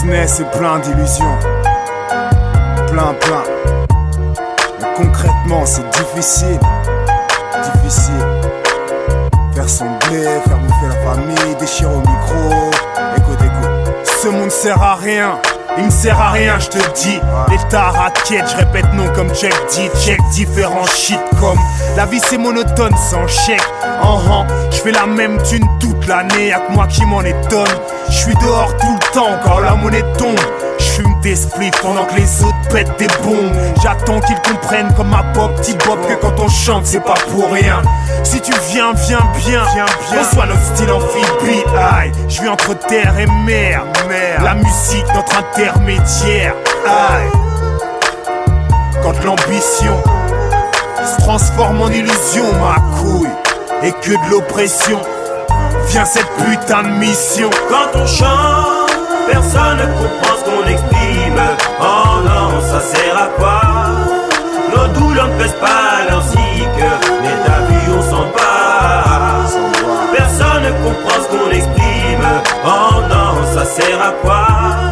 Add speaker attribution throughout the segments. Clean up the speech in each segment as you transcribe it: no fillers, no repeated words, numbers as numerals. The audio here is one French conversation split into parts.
Speaker 1: business est plein d'illusions. Plein. Mais concrètement, c'est difficile. Faire son blé, faire bouffer la famille, déchirer au micro. Écoute. Ce monde sert à rien. Il me sert à rien, je te dis. L'état raquette, je répète non comme Check dit. Check différents shit comme la vie c'est monotone sans chèque. Je fais la même thune toute l'année, y'a que moi qui m'en étonne. Je suis dehors tout le temps quand la monnaie tombe. Je fume des spliffs pendant que les autres pètent des bombes. J'attends qu'ils comprennent comme ma pop, petit bob, que quand on chante c'est pas pour rien. Si tu viens bien, on soit notre style en beat. Aïe, je vis entre terre et mer. La musique, notre intermédiaire. Aïe. Quand l'ambition se transforme en illusion, ma couille, et que de l'oppression vient cette putain de mission.
Speaker 2: Quand on chante, personne ne comprend ce qu'on exprime. Oh non, ça sert à quoi? Nos douleurs ne pèsent pas leur cycle, mais t'as vu, on s'en bat. Personne ne comprend ce qu'on exprime. Oh non, ça sert à quoi?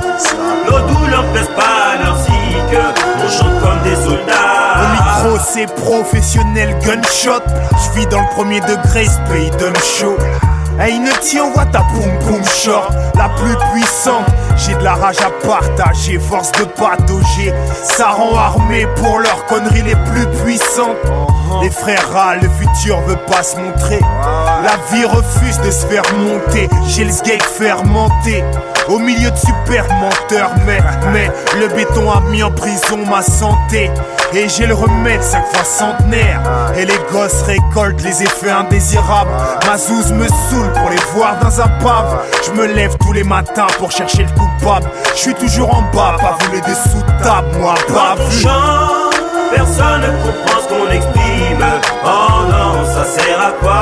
Speaker 2: Nos douleurs ne pèsent pas leur cycle, on chante comme des soldats.
Speaker 1: Au micro c'est professionnel gunshot. Je vis dans le premier degré, ce pays donne chaud. Hey Nutty, envoie ta boum boum short, la plus puissante. J'ai de la rage à partager, force de patauger. Ça rend armé pour leurs conneries les plus puissantes. Les frères râlent, le futur veut pas se montrer. La vie refuse de se faire monter. J'ai le sgeg fermenté au milieu de super menteurs, mais le béton a mis en prison ma santé. Et j'ai le remède 5 fois centenaire. Et les gosses récoltent les effets indésirables. Ma zouze me saoule pour les voir dans un pave. Je me lève tous les matins pour chercher le coupable. Je suis toujours en bas, pas voler des sous-tables, moi pas vu.
Speaker 2: Personne ne comprend ce qu'on exprime. Oh non, ça sert à quoi?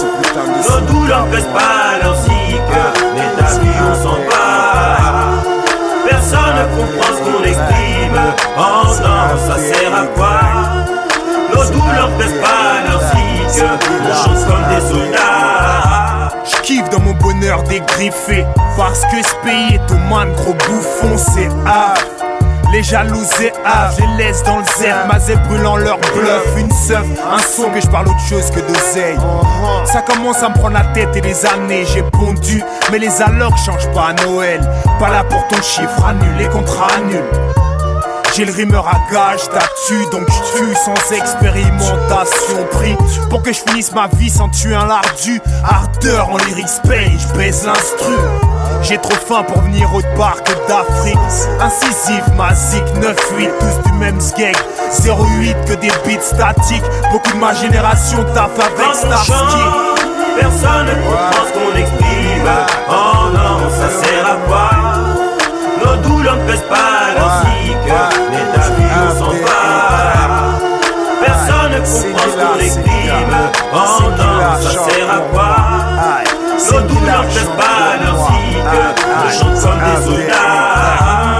Speaker 2: Nos douleurs ne pèsent pas leur cycle, mais ta vie on s'en bat. Personne ne comprend ce qu'on exprime. Oh non, ça sert à quoi? Nos douleurs ne pèsent pas leur cycle, on chante comme des soldats.
Speaker 1: J'kiffe dans mon bonheur dégriffé, parce que ce pays est au moins de gros bouffons, c'est Havre. Les jalouses et Havre, je les laisse dans le zèbre. Ma zèbre brûlant leur bluff, une seuf, un son que je parle autre chose que d'oseille. Ça commence à me prendre la tête et les années j'ai pondu. Mais les allocs changent pas à Noël. Pas là pour ton chiffre, annule, les contrats annulent. J'ai le rimeur à gage, t'as-tu, donc je tue sans expérimentation. Pris pour que je finisse ma vie sans tuer un lardu. Ardeur en lyrics pay, je baise l'instru. J'ai trop faim pour venir autre part que d'Afrique. Incisive, Mazik, 9-8, tous du même sgeg. 0-8 que des beats statiques. Beaucoup de ma génération taffent avec Starsky.
Speaker 2: Personne ne comprend ce qu'on exprime. Oh non, ça sert à quoi? Nos douleurs ne pèsent pas leur cycle, mais ta vie on s'en bat. Personne ne comprend ce qu'on exprime. Oh non, ça sert à quoi? Nos douleurs ne pèsent pas leur cycle, on chante comme des soldats.